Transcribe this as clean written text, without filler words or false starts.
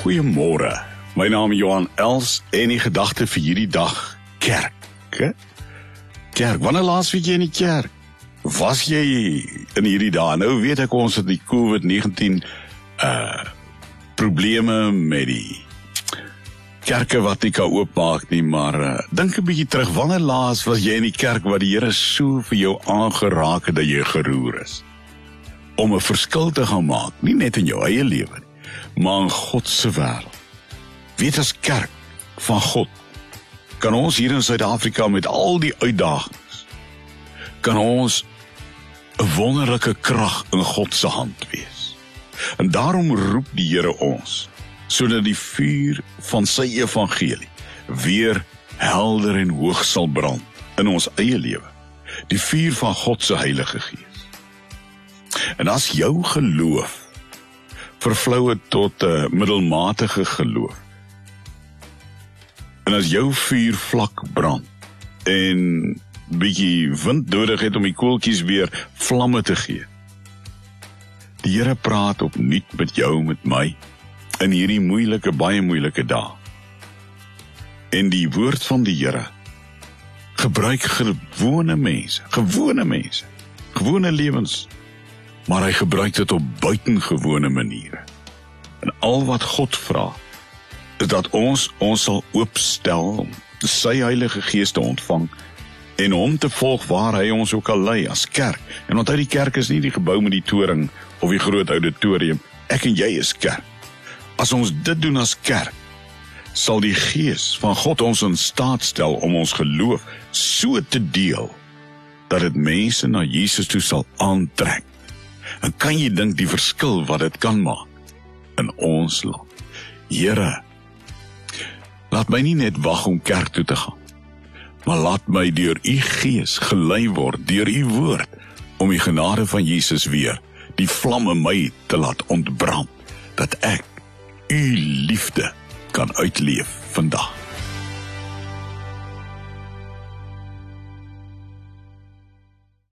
Goeiemôre, my naam is Johan Els en die gedagte vir hierdie dag, kerk. Kerk, wanneer laas weet jy in die kerk? Was jy in hierdie dag? Nou weet ek ons het die COVID-19 probleme met die kerke wat nie kan oopmaak nie, maar dink 'n bietjie terug, wanneer laas was jy in die kerk wat die Here so vir jou aangeraak het dat jy geroer is? Om 'n verskil te gaan maak, nie net in jou eie lewe nie, maar in God se wêreld. Weet as kerk van God, kan ons hier in Suid-Afrika met al die uitdagings, kan ons 'n wonderlike krag in God se hand wees. En daarom roep die Here ons, sodat die vuur van sy evangelie weer helder en hoog sal brand in ons eie lewe. Die vuur van God se Heilige Gees. En as jou geloof vervlou het tot 'n middelmatige geloof, en as jou vuur vlak brand en bietjie wind nodig het om die koeltjies weer vlamme te gee, die Here praat opnuut met jou, met my, in hierdie moeilike, baie moeilike dae. En die woord van die Here gebruik gewone mense, gewone lewens, maar hy gebruik dit op buitengewone maniere. En al wat God vra, is dat ons sal oopstel om sy Heilige Gees te ontvang en hom te volg waar hy ons ook al lei as kerk. En onthou, die kerk is nie die gebou met die toring of die groot auditorium. Ek en jy is kerk. As ons dit doen as kerk, sal die Gees van God ons in staat stel om ons geloof so te deel, dat dit mense na Jesus toe sal aantrek. En kan jy dink die verskil wat dit kan maak in ons land? Here, laat my nie net wag om kerk toe te gaan, maar laat my deur u Gees gelei word, deur u woord, om die genade van Jesus weer, die vlam in my te laat ontbrand, dat ek u liefde kan uitleef vandag.